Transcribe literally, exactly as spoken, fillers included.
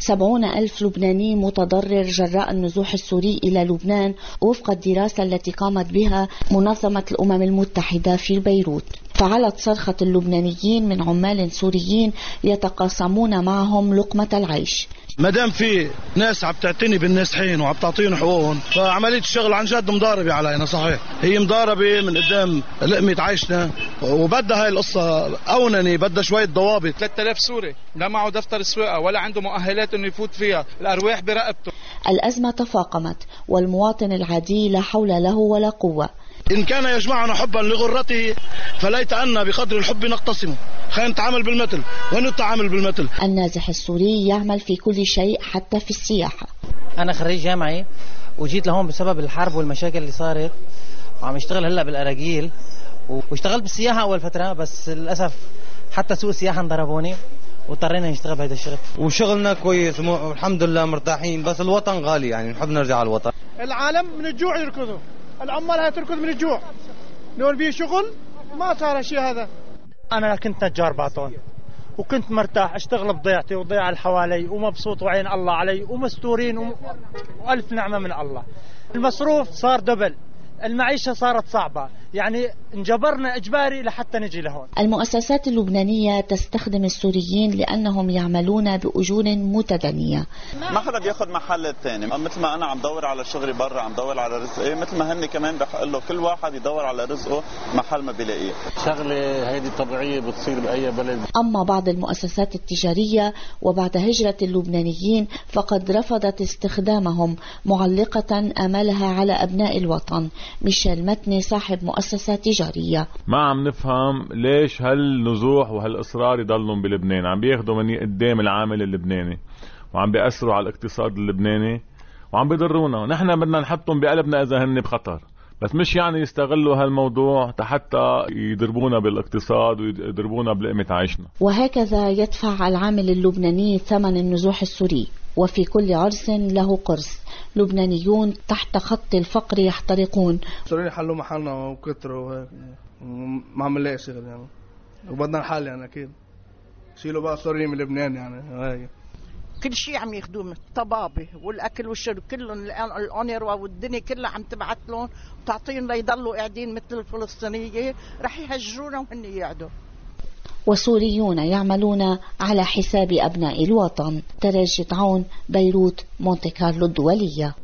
سبعون ألف لبناني متضرر جراء النزوح السوري إلى لبنان وفق الدراسة التي قامت بها منظمة الأمم المتحدة في بيروت. فعلت صرخة اللبنانيين من عمال سوريين يتقاسمون معهم لقمة العيش. ما دام في ناس عم تعتني بالنازحين وعم تعطيهم حقوقهم، فعمليه الشغل عن جد مضاربه علينا. صحيح هي مضاربه من قدام لقمه عيشنا، وبدها هاي القصه اونني، بدها شويه ضوابط. ثلاثة آلاف سوري لا معه دفتر سواقه ولا عنده مؤهلات انه يفوت فيها، الارواح برقبته. الازمه تفاقمت والمواطن العادي لا حول له ولا قوه. إن كان يجمعنا حبا لغرته فليت أن بقدر الحب نقتسمه. خلينا نتعامل بالمثل ونتعامل بالمثل. النازح السوري يعمل في كل شيء حتى في السياحة. أنا خريج جامعي وجيت لهون بسبب الحرب والمشاكل اللي صارت، وعم اشتغل هلا بالأراجيل، واشتغلت بالسياحة أول فترة، بس للأسف حتى سوق السياحة انضربوني واضطرينا نشتغل بهذا الشغل. وشغلنا كويس والحمد لله مرتاحين، بس الوطن غالي يعني نحب نرجع على الوطن. العالم من الجوع يركضوا، العمال هتركض من الجوع. لو في شغل ما صار شيء. هذا أنا كنت نجار باطون وكنت مرتاح اشتغل بضيعتي وضيع اللي حوالي ومبسوط وعين الله علي ومستورين وم... وألف نعمة من الله. المصروف صار دبل، المعيشة صارت صعبة، يعني انجبرنا إجباري لحتى نجي لهون. المؤسسات اللبنانية تستخدم السوريين لأنهم يعملون بأجور متدنية. ما حدا بياخد محل الثاني، مثل ما أنا عم دور على شغلي برا عم دور على رزقي، مثل ما هني كمان بحق له كل واحد يدور على رزقه محل ما بيلاقيه. شغلة هيدي طبيعية بتصير بأي بلد. أما بعض المؤسسات التجارية وبعد هجرة اللبنانيين فقد رفضت استخدامهم، معلقة آمالها على أبناء الوطن. ميشيل متني صاحب مؤسسة تجارية: ما عم نفهم ليش هالنزوح وهالإصرار يضلون بلبنان، عم بياخدوا من قدام العامل اللبناني وعم بيأثروا على الاقتصاد اللبناني وعم بيضرونا. نحن بدنا نحطهم بقلبنا إذا هن بخطر، بس مش يعني يستغلوا هالموضوع حتى يضربونا بالاقتصاد ويضربونا بلقمة عيشنا. وهكذا يدفع العامل اللبناني ثمن النزوح السوري، وفي كل عرس له قرص. لبنانيون تحت خط الفقر يحترقون. السوريين حلوا محلنا وكتروا وهيك، ما عم نلاقي شغل يعني، وبدنا الحل يعني أكيد. شيلوا بقى السوريين من لبنان يعني. هاي كل شيء عم ياخذوه من الطبابة والأكل والشرب كلهم، الأونروا والدنيا كلها عم تبعت لهم وتعطيهم ليضلوا قاعدين مثل الفلسطينية، رح يهجرونا وهن يقعدوا. وسوريون يعملون على حساب أبناء الوطن. ترى جدعون، بيروت، مونتي كارلو الدولية.